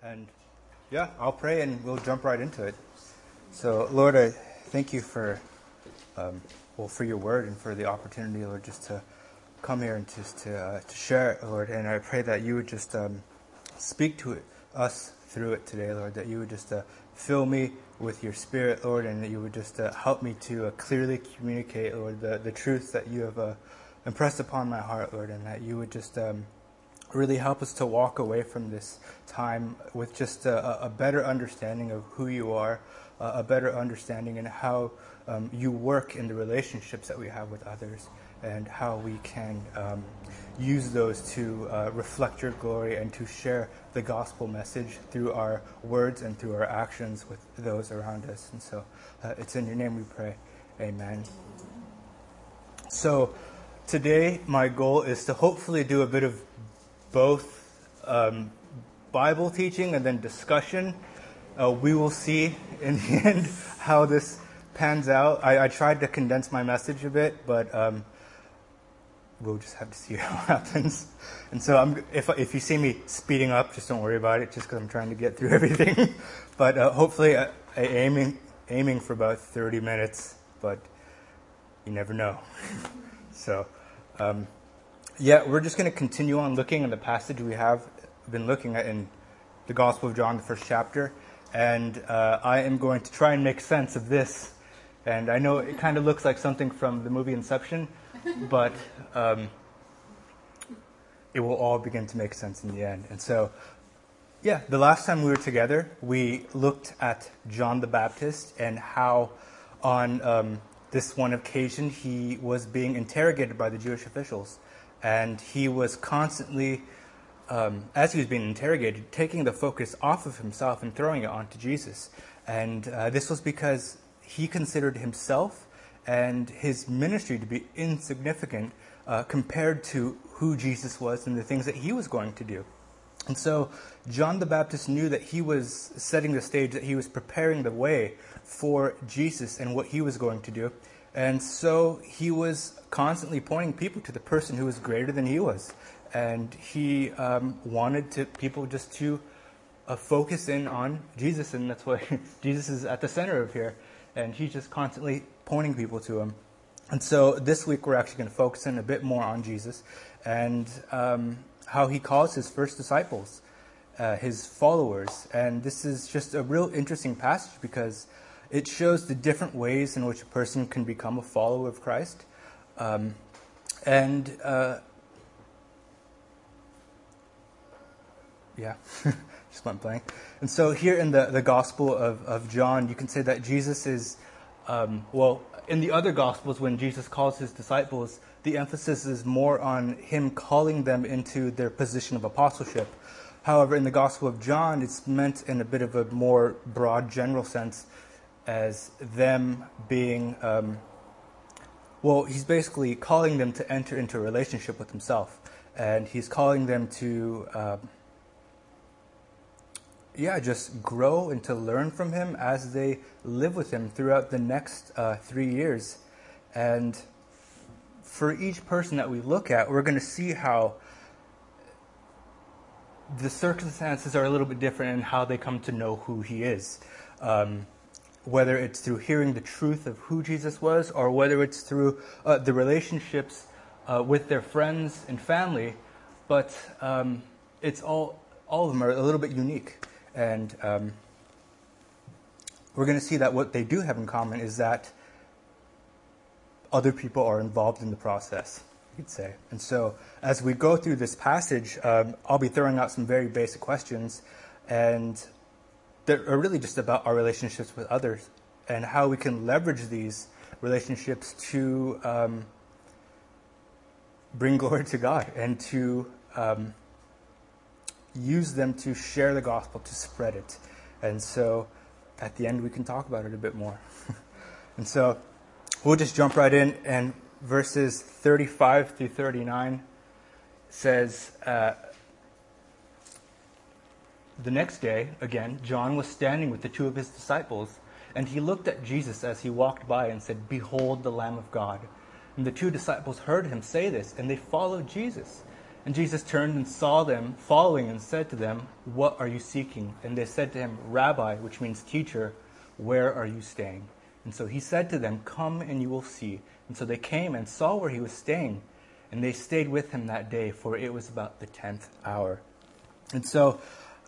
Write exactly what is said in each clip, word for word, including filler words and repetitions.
And yeah, I'll pray and we'll jump right into it. So, Lord, I thank you for, um, well, for your word and for the opportunity, Lord, just to come here and just to uh, to share it, Lord. And I pray that you would just um, speak to it, us through it today, Lord. That you would just uh, fill me with your Spirit, Lord, and that you would just uh, help me to uh, clearly communicate, Lord, the the truth that you have uh, impressed upon my heart, Lord, and that you would just um, really help us to walk away from this time with just a, a better understanding of who you are, uh, a better understanding in how um, you work in the relationships that we have with others, and how we can um, use those to uh, reflect your glory and to share the gospel message through our words and through our actions with those around us. And so uh, it's in your name we pray. Amen. So today my goal is to hopefully do a bit of both um, Bible teaching and then discussion. Uh, we will see in the end how this pans out. I, I tried to condense my message a bit, but um, we'll just have to see how it happens. And so I'm, if if you see me speeding up, just don't worry about it, just because I'm trying to get through everything. But uh, hopefully I, I aiming aiming for about thirty minutes, but you never know. So um, yeah, we're just going to continue on looking at the passage we have been looking at in the Gospel of John, the first chapter. And uh, I am going to try and make sense of this. And I know it kind of looks like something from the movie Inception, but um, it will all begin to make sense in the end. And so, yeah, the last time we were together, we looked at John the Baptist and how on um, this one occasion he was being interrogated by the Jewish officials. And he was constantly, um, as he was being interrogated, taking the focus off of himself and throwing it onto Jesus. And uh, this was because he considered himself and his ministry to be insignificant uh, compared to who Jesus was and the things that he was going to do. And so John the Baptist knew that he was setting the stage, that he was preparing the way for Jesus and what he was going to do. And so he was constantly pointing people to the person who was greater than he was. And he um, wanted to, people just to uh, focus in on Jesus. And that's why Jesus is at the center of here. And he's just constantly pointing people to him. And so this week we're actually going to focus in a bit more on Jesus and um, how he calls his first disciples, uh, his followers. And this is just a real interesting passage because it shows the different ways in which a person can become a follower of Christ. Um, and, uh, yeah, just went blank. And so here in the, the Gospel of, of John, you can say that Jesus is, um, well, in the other Gospels, when Jesus calls his disciples, the emphasis is more on him calling them into their position of apostleship. However, in the Gospel of John, it's meant in a bit of a more broad, general sense, as them being, um, well, he's basically calling them to enter into a relationship with himself. And he's calling them to, uh, yeah, just grow and to learn from him as they live with him throughout the next uh, three years. And for each person that we look at, we're going to see how the circumstances are a little bit different in how they come to know who he is. Um, whether it's through hearing the truth of who Jesus was, or whether it's through uh, the relationships uh, with their friends and family, but um, it's all all of them are a little bit unique. And um, we're going to see that what they do have in common is that other people are involved in the process, you could say. And so as we go through this passage, um, I'll be throwing out some very basic questions, and that are really just about our relationships with others and how we can leverage these relationships to um, bring glory to God and to um, use them to share the gospel, to spread it. And so at the end, we can talk about it a bit more. And so we'll just jump right in. And verses thirty-five through thirty-nine says, uh, the next day, again, John was standing with the two of his disciples, and he looked at Jesus as he walked by and said, "Behold the Lamb of God." And the two disciples heard him say this, and they followed Jesus. And Jesus turned and saw them following and said to them, "What are you seeking?" And they said to him, "Rabbi," which means teacher, "where are you staying?" And so he said to them, "Come and you will see." And so they came and saw where he was staying. And they stayed with him that day, for it was about the tenth hour. And so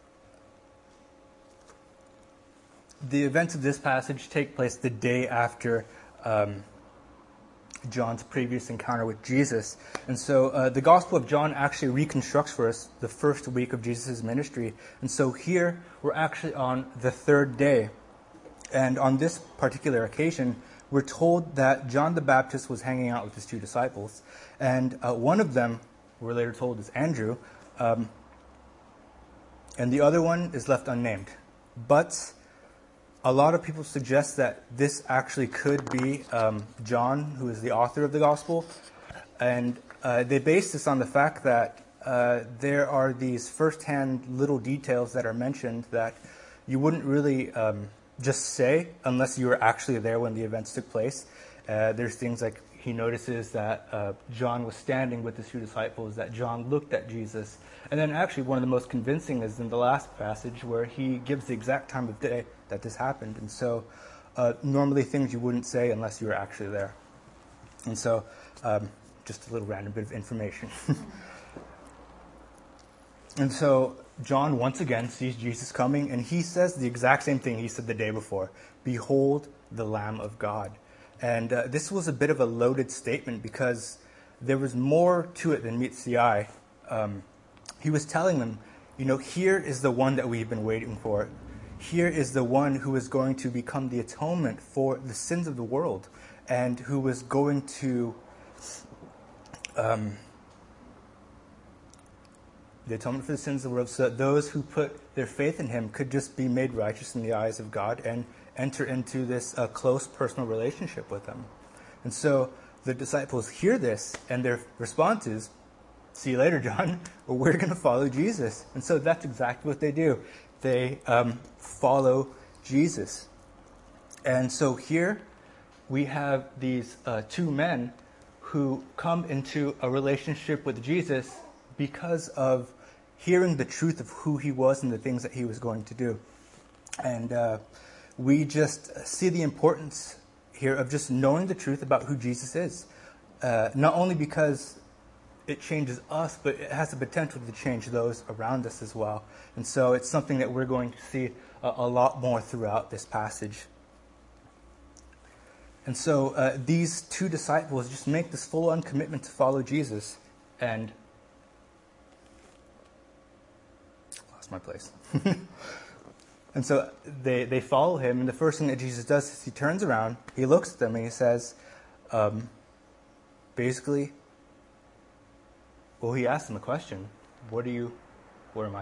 the events of this passage take place the day after um, John's previous encounter with Jesus. And so uh, the Gospel of John actually reconstructs for us the first week of Jesus' ministry. And so here we're actually on the third day. And on this particular occasion, we're told that John the Baptist was hanging out with his two disciples. And uh, one of them, we're later told, is Andrew. Um, and the other one is left unnamed. But a lot of people suggest that this actually could be um, John, who is the author of the Gospel. And uh, they base this on the fact that uh, there are these first-hand little details that are mentioned that you wouldn't really um, just say unless you were actually there when the events took place. Uh, there's things like he notices that uh, John was standing with his two disciples, that John looked at Jesus. And then actually one of the most convincing is in the last passage where he gives the exact time of day that this happened. And so uh, normally things you wouldn't say unless you were actually there. And so um, just a little random bit of information. And so John once again sees Jesus coming, and he says the exact same thing he said the day before. "Behold the Lamb of God." And uh, this was a bit of a loaded statement because there was more to it than meets the eye. Um, he was telling them, you know, here is the one that we've been waiting for. Here is the one who is going to become the atonement for the sins of the world, and who was going to um, the atonement for the sins of the world, so that those who put their faith in him could just be made righteous in the eyes of God and enter into this uh, close personal relationship with him. And so the disciples hear this, and their response is, "See you later, John. Well, we're going to follow Jesus." And so that's exactly what they do. They um, follow Jesus. And so here we have these uh, two men who come into a relationship with Jesus because of hearing the truth of who he was and the things that he was going to do. And uh, we just see the importance here of just knowing the truth about who Jesus is. Uh, not only because it changes us, but it has the potential to change those around us as well. And so it's something that we're going to see a, a lot more throughout this passage. And so uh, these two disciples just make this full-on commitment to follow Jesus. And lost my place. And so they, they follow him, and the first thing that Jesus does is he turns around, he looks at them, and he says, um, basically, well, he asks them a question. What are you, where am I?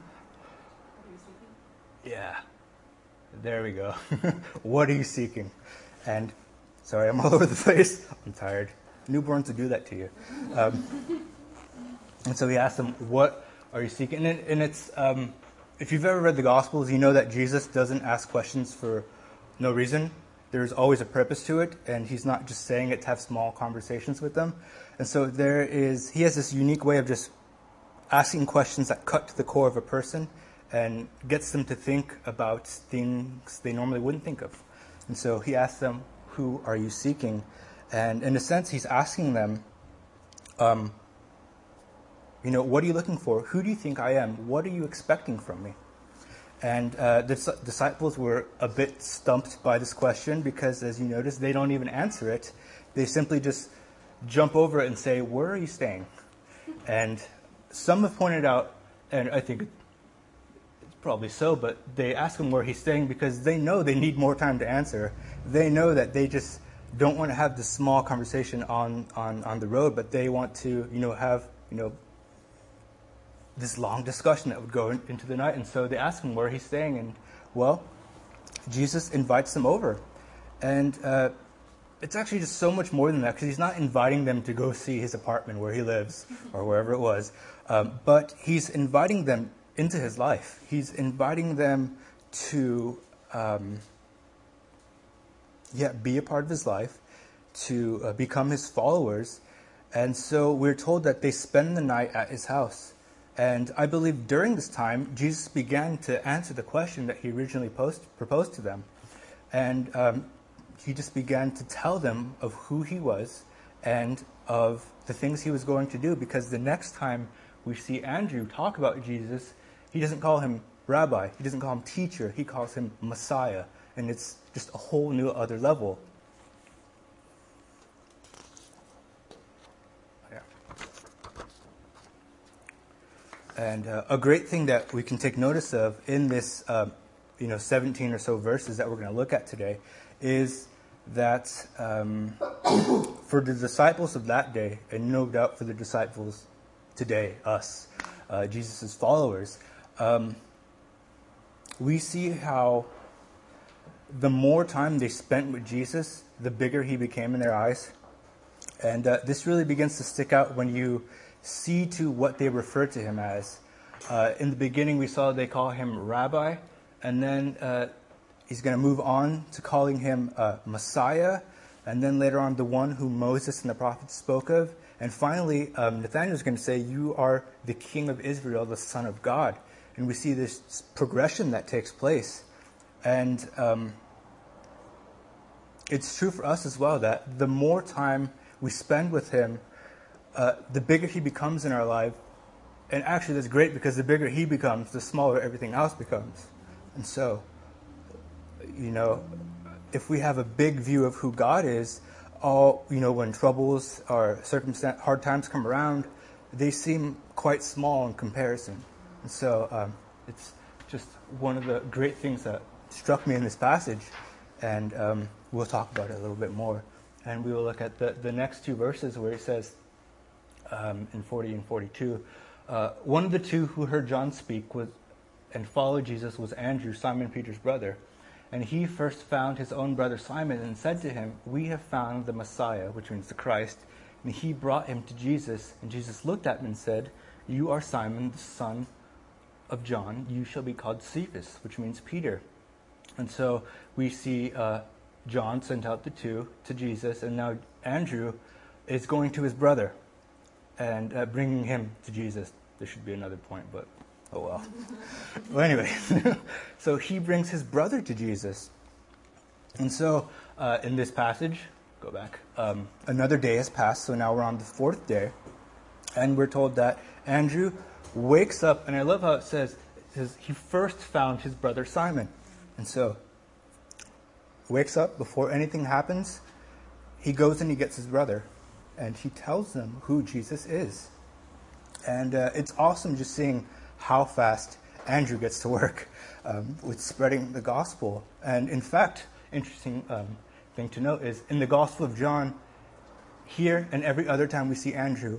Yeah, there we go. What are you seeking? And, sorry, I'm all over the place. I'm tired. Newborns will do that to you. Um, and so he asks them, what are you seeking? And, it, and it's... Um, If you've ever read the Gospels, you know that Jesus doesn't ask questions for no reason. There's always a purpose to it, and he's not just saying it to have small conversations with them. And so there is, he has this unique way of just asking questions that cut to the core of a person and gets them to think about things they normally wouldn't think of. And so he asks them, who are you seeking? And in a sense, he's asking them, um, You know, what are you looking for? Who do you think I am? What are you expecting from me? And uh, the disciples were a bit stumped by this question because, as you notice, they don't even answer it. They simply just jump over it and say, where are you staying? And some have pointed out, and I think it's probably so, but they ask him where he's staying because they know they need more time to answer. They know that they just don't want to have this small conversation on, on, on the road, but they want to, you know, have, you know, this long discussion that would go in, into the night. And so they ask him where he's staying, and well, Jesus invites them over. And uh, it's actually just so much more than that, because he's not inviting them to go see his apartment where he lives or wherever it was, um, but he's inviting them into his life. He's inviting them to um, yeah, be a part of his life, to uh, become his followers. And so we're told that they spend the night at his house. And I believe during this time, Jesus began to answer the question that he originally posed, proposed to them. And um, he just began to tell them of who he was and of the things he was going to do. Because the next time we see Andrew talk about Jesus, he doesn't call him rabbi, he doesn't call him teacher, he calls him Messiah. And it's just a whole new other level. Yeah. And uh, a great thing that we can take notice of in this, uh, you know, seventeen or so verses that we're going to look at today is that um, for the disciples of that day, and no doubt for the disciples today, us, uh, Jesus' followers, um, we see how the more time they spent with Jesus, the bigger he became in their eyes. And uh, this really begins to stick out when you see to what they refer to him as. Uh, in the beginning, we saw they call him Rabbi, and then uh, he's going to move on to calling him uh, Messiah, and then later on the one who Moses and the prophets spoke of. And finally, um, Nathanael is going to say, you are the King of Israel, the Son of God. And we see this progression that takes place. And um, it's true for us as well that the more time we spend with him, uh, the bigger he becomes in our life. And actually that's great because the bigger he becomes, the smaller everything else becomes. And so, you know, if we have a big view of who God is, all, you know, when troubles or circumstance, hard times come around, they seem quite small in comparison. And so um, it's just one of the great things that struck me in this passage. And um, we'll talk about it a little bit more. And we will look at the, the next two verses where it says um, in forty and forty-two, uh, one of the two who heard John speak was, and followed Jesus was Andrew, Simon Peter's brother. And he first found his own brother Simon and said to him, we have found the Messiah, which means the Christ. And he brought him to Jesus. And Jesus looked at him and said, you are Simon, the son of John. You shall be called Cephas, which means Peter. And so we see uh, John sent out the two to Jesus, and now Andrew is going to his brother and uh, bringing him to Jesus. There should be another point, but oh well. Well, anyway, so he brings his brother to Jesus. And so uh, in this passage, go back, um, another day has passed, so now we're on the fourth day, and we're told that Andrew wakes up, and I love how it says, it says he first found his brother Simon. And so, wakes up before anything happens, he goes and he gets his brother, and he tells them who Jesus is. And uh, it's awesome just seeing how fast Andrew gets to work um, with spreading the gospel. And in fact, interesting um, thing to note is in the Gospel of John, here and every other time we see Andrew,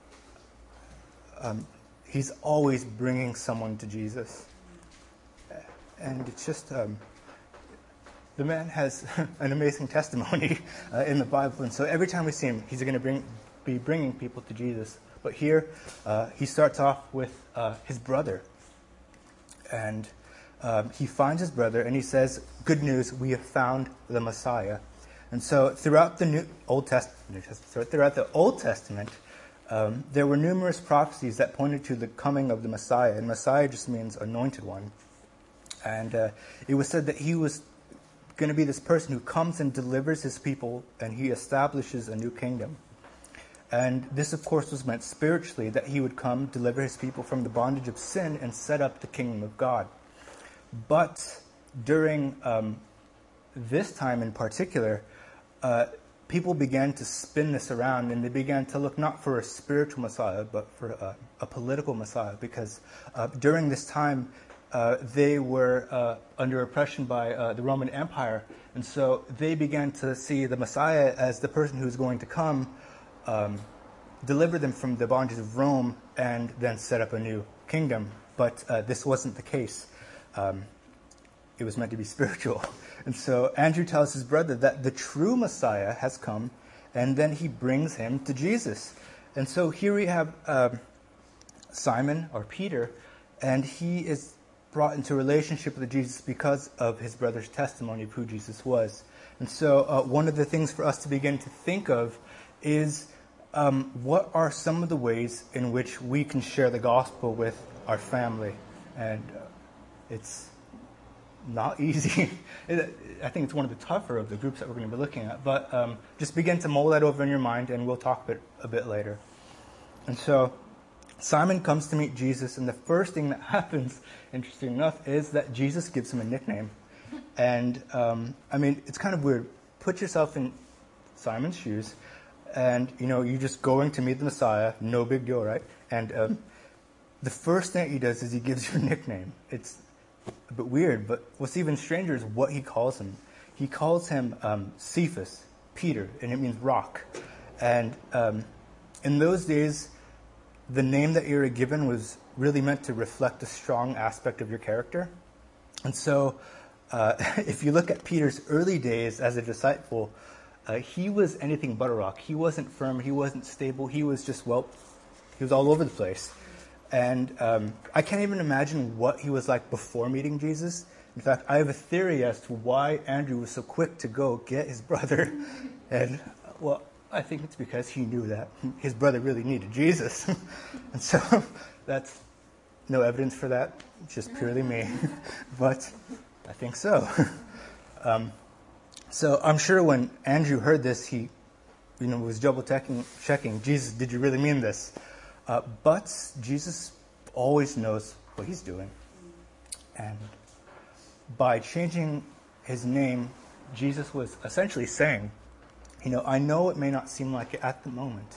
um, he's always bringing someone to Jesus. And it's just, um, the man has an amazing testimony uh, in the Bible. And so every time we see him, he's going to bring, be bringing people to Jesus. But here, uh, he starts off with uh, his brother. And um, he finds his brother, and he says, good news, we have found the Messiah. And so throughout the New Old Testament, throughout the Old Testament, um, there were numerous prophecies that pointed to the coming of the Messiah. And Messiah just means anointed one. And uh, it was said that he was going to be this person who comes and delivers his people, and he establishes a new kingdom. And this, of course, was meant spiritually, that he would come, deliver his people from the bondage of sin, and set up the kingdom of God. But during um, this time in particular, uh, people began to spin this around, and they began to look not for a spiritual Messiah, but for a, a political Messiah, because uh, during this time, Uh, they were uh, under oppression by uh, the Roman Empire, and so they began to see the Messiah as the person who's going to come, um, deliver them from the bondage of Rome, and then set up a new kingdom. But uh, this wasn't the case. Um, it was meant to be spiritual. And so Andrew tells his brother that the true Messiah has come, and then he brings him to Jesus. And so here we have um, Simon, or Peter, and he is brought into a relationship with Jesus because of his brother's testimony of who Jesus was. And so uh, one of the things for us to begin to think of is um, what are some of the ways in which we can share the gospel with our family? And uh, it's not easy. it, I think it's one of the tougher of the groups that we're going to be looking at. But um, just begin to mull that over in your mind, and we'll talk a bit, a bit later. And so Simon comes to meet Jesus, and the first thing that happens, interesting enough, is that Jesus gives him a nickname. And, um, I mean, it's kind of weird. Put yourself in Simon's shoes, and, you know, you're just going to meet the Messiah. No big deal, right? And um, the first thing he does is he gives you a nickname. It's a bit weird, but what's even stranger is what he calls him. He calls him um, Cephas, Peter, and it means rock. And um, in those days, the name that you were given was really meant to reflect a strong aspect of your character. And so uh, if you look at Peter's early days as a disciple, uh, he was anything but a rock. He wasn't firm. He wasn't stable. He was just, well, he was all over the place. And um, I can't even imagine what he was like before meeting Jesus. In fact, I have a theory as to why Andrew was so quick to go get his brother. And, well, I think it's because he knew that his brother really needed Jesus. And so that's no evidence for that. It's just purely me. But I think so. Um, so I'm sure when Andrew heard this, he you know, was double checking, checking, Jesus, did you really mean this? Uh, but Jesus always knows what he's doing. And by changing his name, Jesus was essentially saying, you know, I know it may not seem like it at the moment,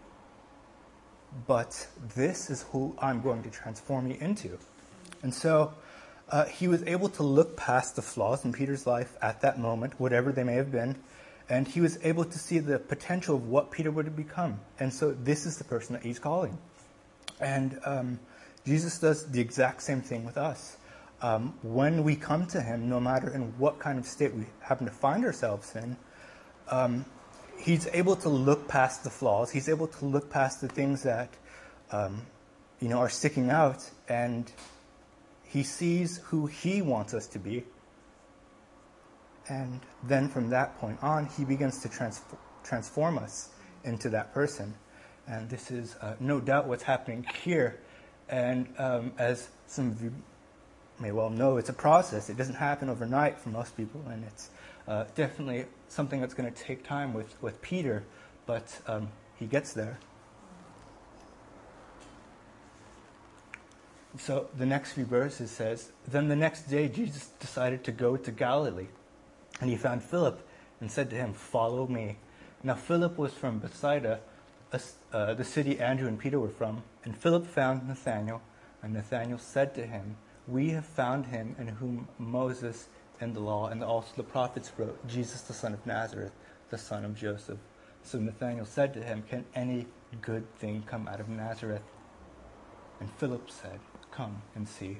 but this is who I'm going to transform you into. And so uh, he was able to look past the flaws in Peter's life at that moment, whatever they may have been, and he was able to see the potential of what Peter would have become. And so this is the person that he's calling. And um, Jesus does the exact same thing with us. Um, when we come to him, no matter in what kind of state we happen to find ourselves in, um, he's able to look past the flaws. He's able to look past the things that, um, you know, are sticking out, and he sees who he wants us to be. And then from that point on, he begins to trans- transform us into that person. And this is uh, no doubt what's happening here. And um, as some of you may well know, it's a process. It doesn't happen overnight for most people, and it's uh, definitely something that's going to take time with, with Peter, but um, he gets there. So the next few verses says, then the next day Jesus decided to go to Galilee, and he found Philip and said to him, follow me. Now Philip was from Bethsaida, uh, the city Andrew and Peter were from, and Philip found Nathanael, and Nathanael said to him, we have found him in whom Moses and the law and also the prophets wrote, Jesus the son of Nazareth, the son of Joseph. So Nathanael said to him, can any good thing come out of Nazareth? And Philip said, come and see.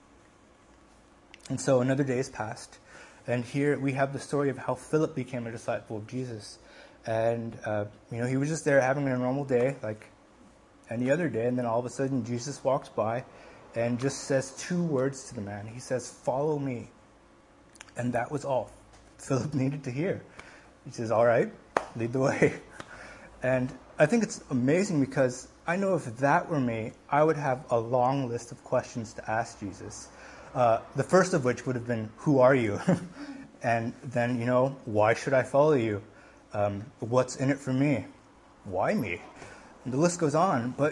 And so another day has passed, and here we have the story of how Philip became a disciple of Jesus. And, uh, you know, he was just there having a normal day, like any other day, and then all of a sudden Jesus walks by and just says two words to the man. He says, follow me. And that was all Philip needed to hear. He says, all right, lead the way. And I think it's amazing because I know if that were me, I would have a long list of questions to ask Jesus. Uh, the first of which would have been, who are you? And then, you know, why should I follow you? Um, what's in it for me? Why me? And the list goes on. But,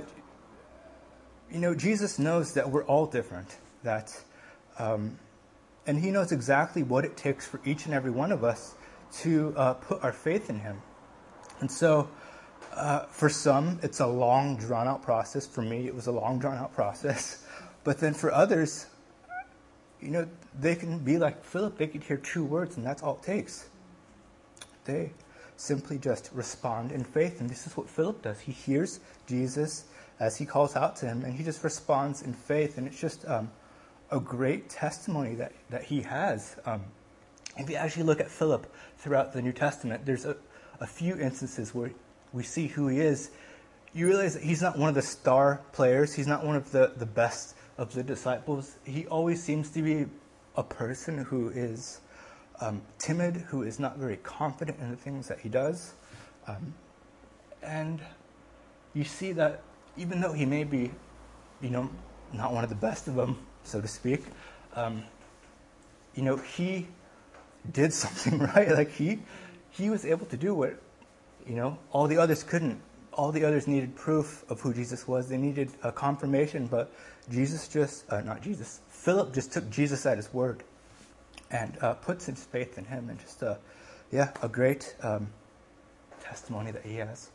you know, Jesus knows that we're all different. That, um, and he knows exactly what it takes for each and every one of us to uh, put our faith in him. And so, uh, for some, it's a long, drawn-out process. For me, it was a long, drawn-out process. But then for others, you know, they can be like Philip. They could hear two words, and that's all it takes. They simply just respond in faith. And this is what Philip does. He hears Jesus as he calls out to him, and he just responds in faith. And it's just um, a great testimony that, that he has. Um, if you actually look at Philip throughout the New Testament, there's a, a few instances where we see who he is. You realize that he's not one of the star players. He's not one of the, the best of the disciples. He always seems to be a person who is um, timid, who is not very confident in the things that he does. Um, and you see that even though he may be, you know, not one of the best of them, so to speak, um, you know, he did something right. Like he, he was able to do what, you know, all the others couldn't. All the others needed proof of who Jesus was. They needed a confirmation, but Jesus just, uh, not Jesus, Philip just took Jesus at his word and uh, puts his faith in him, and just, uh, yeah, a great um, testimony that he has.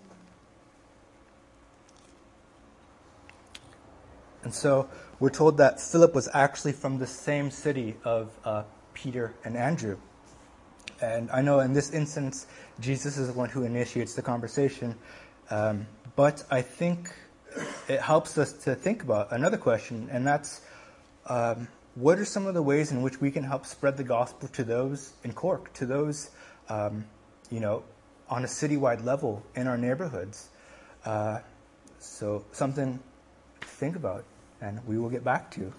And so we're told that Philip was actually from the same city of uh, Peter and Andrew. And I know in this instance, Jesus is the one who initiates the conversation. Um, but I think it helps us to think about another question, and that's um, what are some of the ways in which we can help spread the gospel to those in Cork, to those, um, you know, on a citywide level in our neighborhoods? Uh, so something to think about, and we will get back to.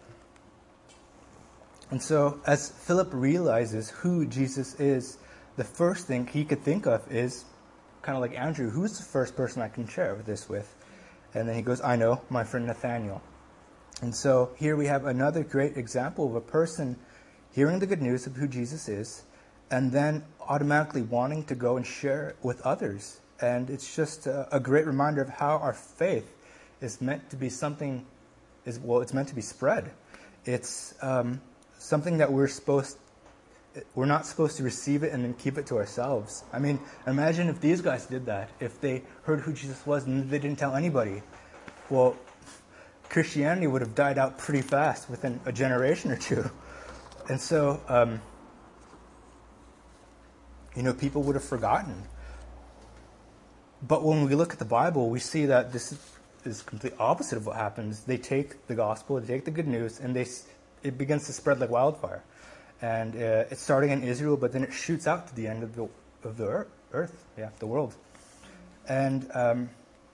And so as Philip realizes who Jesus is, the first thing he could think of is kind of like Andrew, who's the first person I can share this with? And then he goes, I know, my friend Nathaniel. And so here we have another great example of a person hearing the good news of who Jesus is, and then automatically wanting to go and share it with others. And it's just a, a great reminder of how our faith is meant to be something, is well, it's meant to be spread. It's um, something that we're supposed We're not supposed to receive it and then keep it to ourselves. I mean, imagine if these guys did that, if they heard who Jesus was and they didn't tell anybody. Well, Christianity would have died out pretty fast within a generation or two. And so, um, you know, people would have forgotten. But when we look at the Bible, we see that this is, is complete opposite of what happens. They take the gospel, they take the good news, and they it begins to spread like wildfire. And uh, it's starting in Israel, but then it shoots out to the end of the of the earth, yeah, the world. And um,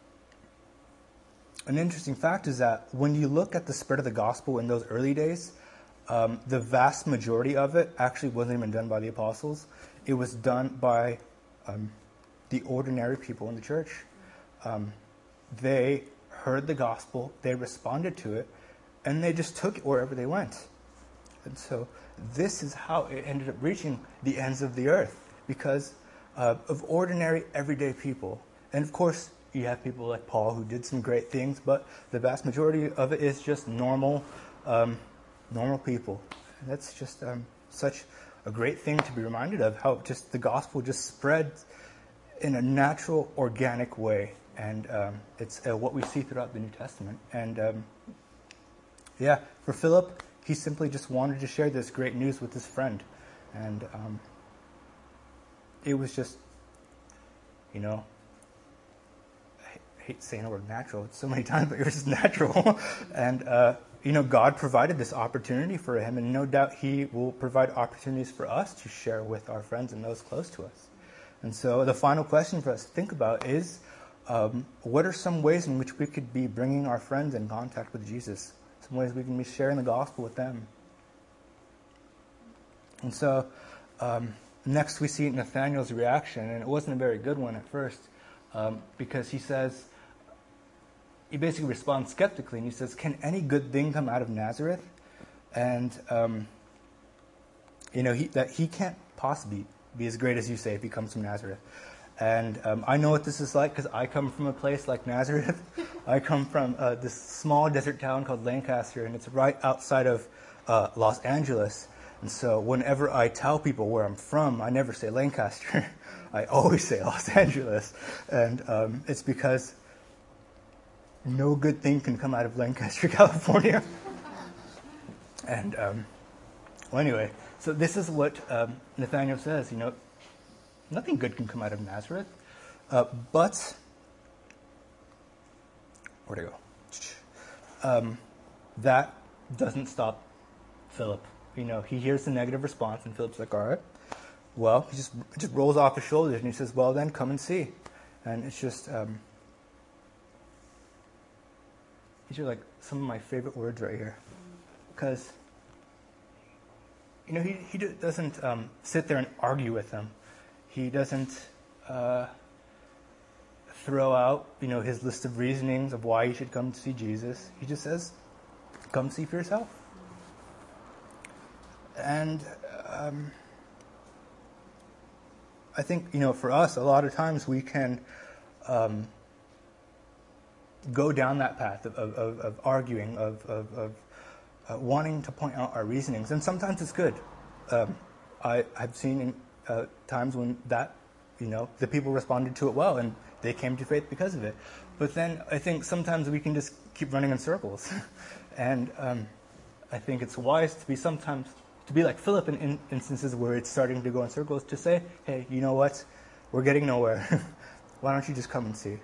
an interesting fact is that when you look at the spread of the gospel in those early days, um, the vast majority of it actually wasn't even done by the apostles. It was done by um, the ordinary people in the church. Um, they heard the gospel, they responded to it, and they just took it wherever they went. And so this is how it ended up reaching the ends of the earth, because uh, of ordinary, everyday people. And of course, you have people like Paul who did some great things, but the vast majority of it is just normal, um, normal people. And that's just um, such a great thing to be reminded of, how just the gospel just spread in a natural, organic way. And um, it's uh, what we see throughout the New Testament. And um, yeah, for Philip, he simply just wanted to share this great news with his friend. And um, it was just, you know, I hate saying the word natural so many times, but it was just natural. And, uh, you know, God provided this opportunity for him, and no doubt he will provide opportunities for us to share with our friends and those close to us. And so the final question for us to think about is, um, what are some ways in which we could be bringing our friends in contact with Jesus? Some ways we can be sharing the gospel with them. And so um, next we see Nathaniel's reaction, and it wasn't a very good one at first, um, because he says, he basically responds skeptically, and he says, can any good thing come out of Nazareth? And, um, you know, he, that he can't possibly be as great as you say if he comes from Nazareth. And um, I know what this is like, because I come from a place like Nazareth. I come from uh, this small desert town called Lancaster, and it's right outside of uh, Los Angeles. And so whenever I tell people where I'm from, I never say Lancaster. I always say Los Angeles. And um, it's because no good thing can come out of Lancaster, California. And, um, well, anyway, so this is what um, Nathaniel says, you know, nothing good can come out of Nazareth. Uh, but, where'd I go? Um, that doesn't stop Philip. You know, he hears the negative response, and Philip's like, all right. Well, he just it just rolls off his shoulders, and he says, well, then, come and see. And it's just, um, these are like some of my favorite words right here. Because, you know, he, he doesn't um, sit there and argue with them. He doesn't uh, throw out, you know, his list of reasonings of why you should come to see Jesus. He just says, come see for yourself. And um, I think, you know, for us, a lot of times we can um, go down that path of, of, of arguing, of, of, of uh, wanting to point out our reasonings. And sometimes it's good. Um, I, I've seen in, uh, times when that, you know, the people responded to it well and they came to faith because of it. But then I think sometimes we can just keep running in circles. and um, I think it's wise to be sometimes, to be like Philip in, in instances where it's starting to go in circles, to say, hey, you know what? We're getting nowhere. Why don't you just come and see?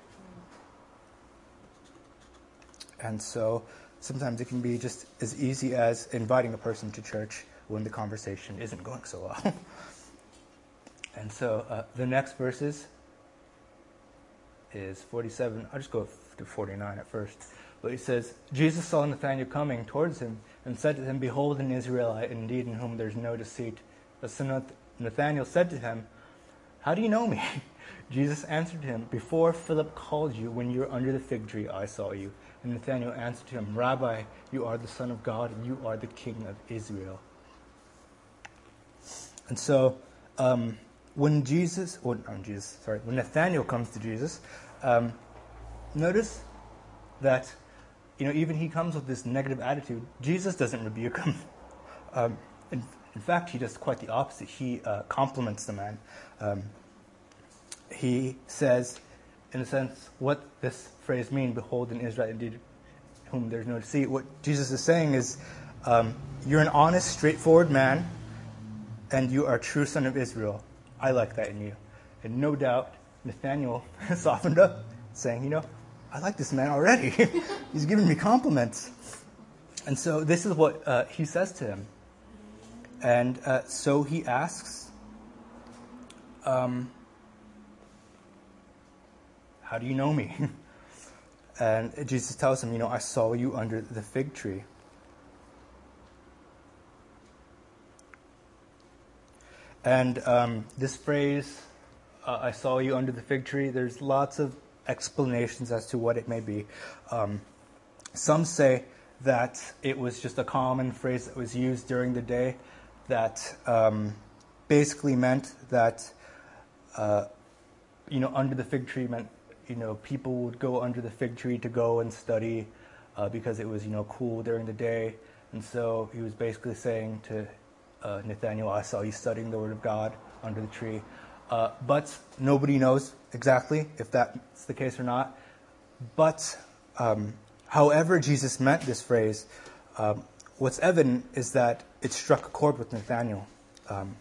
And so sometimes it can be just as easy as inviting a person to church when the conversation isn't going so well. And so uh, the next verses is forty-seven. I'll just go to forty-nine at first. But he says, Jesus saw Nathanael coming towards him and said to him, behold, an Israelite indeed in whom there's no deceit. So Nathanael said to him, how do you know me? Jesus answered him, before Philip called you, when you were under the fig tree, I saw you. And Nathanael answered him, Rabbi, you are the Son of God, and you are the King of Israel. And so, um, when Jesus, or not Jesus, sorry, when Nathanael comes to Jesus, um, notice that, you know, even he comes with this negative attitude. Jesus doesn't rebuke him. Um, in, in fact, he does quite the opposite. He uh, compliments the man. Um, he says, in a sense, what this phrase means, behold, in Israel indeed, whom there's no deceit. What Jesus is saying is, um, you're an honest, straightforward man, and you are a true son of Israel. I like that in you. And no doubt, Nathanael softened up, saying, you know, I like this man already. He's giving me compliments. And so this is what uh, he says to him. And uh, so he asks, um, how do you know me? And Jesus tells him, you know, I saw you under the fig tree. And um, this phrase, uh, I saw you under the fig tree, there's lots of explanations as to what it may be. Um, some say that it was just a common phrase that was used during the day that um, basically meant that, uh, you know, under the fig tree meant, you know, people would go under the fig tree to go and study uh, because it was, you know, cool during the day. And so he was basically saying to Uh, Nathanael, I saw you studying the Word of God under the tree. Uh, but nobody knows exactly if that's the case or not. But um, however Jesus meant this phrase, um, what's evident is that it struck a chord with Nathanael. Um,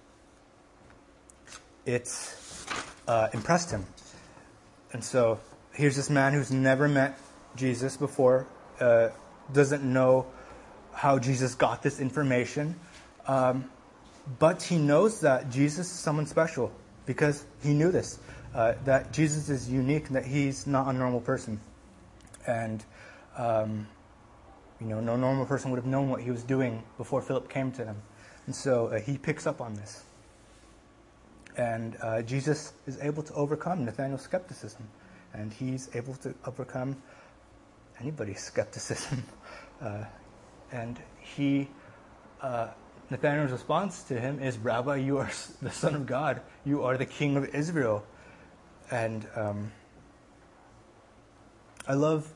it uh, impressed him. And so here's this man who's never met Jesus before, uh, doesn't know how Jesus got this information. Um, but he knows that Jesus is someone special because he knew this, uh, that Jesus is unique and that he's not a normal person. And, um, you know, no normal person would have known what he was doing before Philip came to him. And so uh, he picks up on this. And uh, Jesus is able to overcome Nathanael's skepticism. And he's able to overcome anybody's skepticism. Uh, and he... Uh, Nathanael's response to him is, Rabbi, you are the Son of God. You are the King of Israel. And um, I love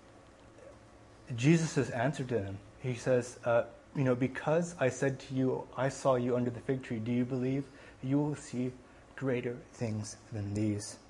Jesus' answer to him. He says, uh, you know, because I said to you, I saw you under the fig tree, do you believe? You will see greater things than these.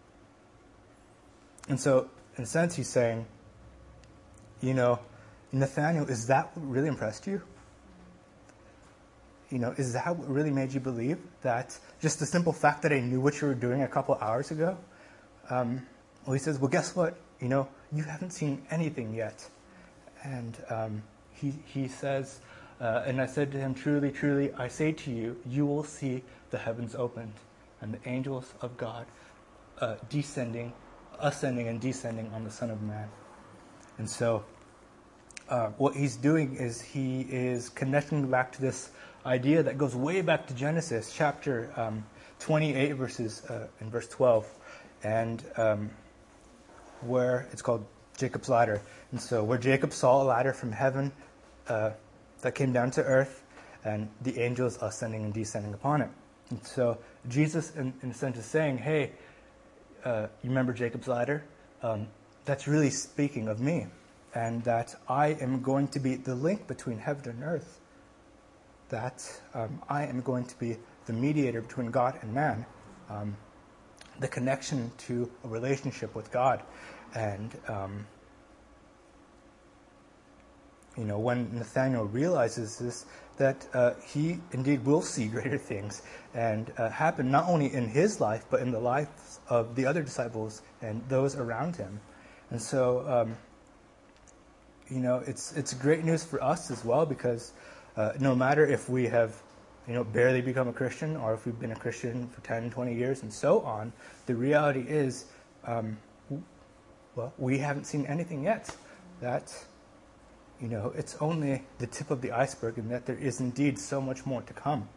And so, in a sense, he's saying, you know, Nathanael, is that what really impressed you? You know, is that what really made you believe that just the simple fact that I knew what you were doing a couple hours ago? Um, well, he says, well, guess what? You know, you haven't seen anything yet. And um, he he says, uh, and I said to him, truly, truly, I say to you, you will see the heavens opened and the angels of God uh, descending, ascending and descending on the Son of Man. And so uh, what he's doing is he is connecting back to this idea that goes way back to Genesis chapter um, twenty-eight, verses uh, in verse twelve, and um, where it's called Jacob's ladder. And so where Jacob saw a ladder from heaven uh, that came down to earth, and the angels ascending and descending upon it. And so Jesus, in, in a sense, is saying, hey, uh, you remember Jacob's ladder? Um, that's really speaking of me, and that I am going to be the link between heaven and earth, that um, I am going to be the mediator between God and man, um, the connection to a relationship with God. And, um, you know, when Nathanael realizes this, that uh, he indeed will see greater things and uh, happen not only in his life, but in the lives of the other disciples and those around him. And so, um, you know, it's it's great news for us as well, because uh, no matter if we have, you know, barely become a Christian or if we've been a Christian for ten, twenty years and so on, the reality is, um, well, we haven't seen anything yet. That, you know, it's only the tip of the iceberg, and that there is indeed so much more to come.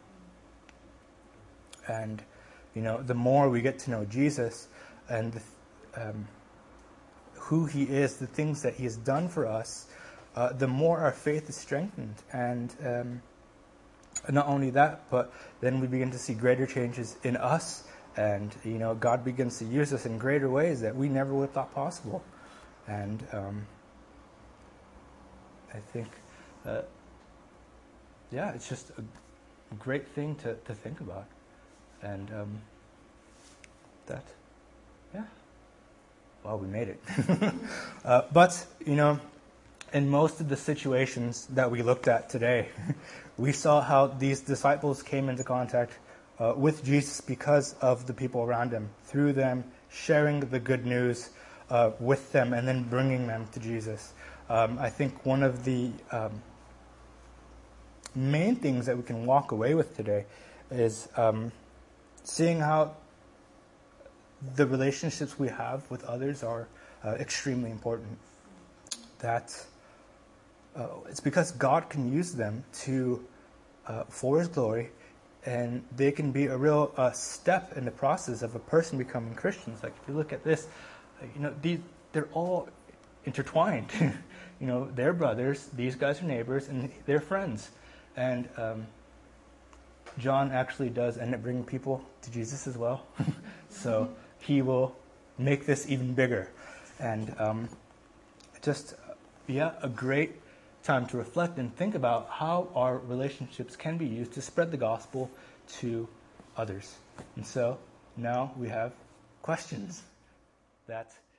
And, you know, the more we get to know Jesus and the, um, who he is, the things that he has done for us, uh, the more our faith is strengthened. And um, not only that, but then we begin to see greater changes in us, and, you know, God begins to use us in greater ways that we never would have thought possible. And um, I think, uh, yeah, it's just a great thing to, to think about. And um, that, yeah. Well, we made it. uh, but, you know, in most of the situations that we looked at today, we saw how these disciples came into contact uh, with Jesus because of the people around him, through them sharing the good news uh, with them and then bringing them to Jesus. Um, I think one of the um, main things that we can walk away with today is um, seeing how the relationships we have with others are uh, extremely important. That uh, it's because God can use them to uh, for his glory, and they can be a real uh, step in the process of a person becoming Christians. Like if you look at this, uh, you know, these, they're all intertwined. You know, they're brothers, these guys are neighbors, and they're friends. And um, John actually does end up bringing people to Jesus as well. So he will make this even bigger. And um, just, yeah, a great time to reflect and think about how our relationships can be used to spread the gospel to others. And so now we have questions that